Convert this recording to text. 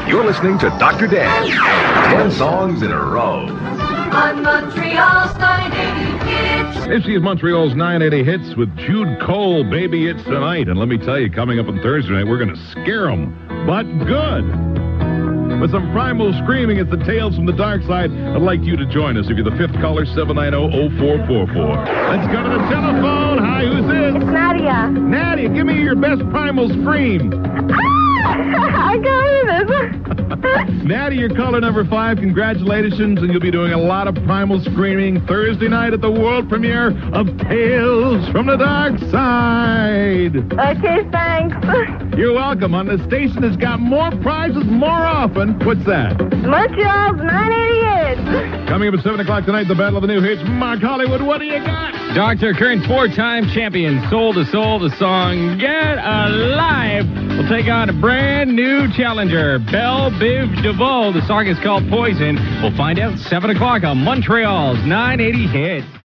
You're listening to Dr. Dan. 10 songs in a row. On Montreal's 980 Hits. This is Montreal's 980 Hits with Jude Cole, Baby It's Tonight. And let me tell you, coming up on Thursday night, we're going to scare them, but good. With some primal screaming, it's the Tales from the Dark Side. I'd like you to join us. If you're the fifth caller, 790-0444. Let's go to the telephone. Hi, who's this? It's Nadia. Nadia, give me your best primal scream. I got this. Nadia, you're caller number 5. Congratulations, and you'll be doing a lot of primal screaming Thursday night at the world premiere of Tales from the Dark Side. Okay, thanks. You're welcome. On the station that's got more prizes more often. What's that? Montreal's 980 Hits. Coming up at 7 o'clock tonight, the Battle of the New Hits. Mark Hollywood, what do you got? Dr. Current 4-time champion, Soul to Soul, the song Get Alive, will take on a brand new challenger, Belle Biv DeVoe. The song is called Poison. We'll find out at 7 o'clock on Montreal's 980 Hits.